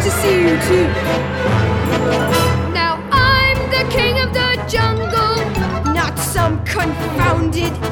to see you too. Now I'm the king of the jungle, not some confounded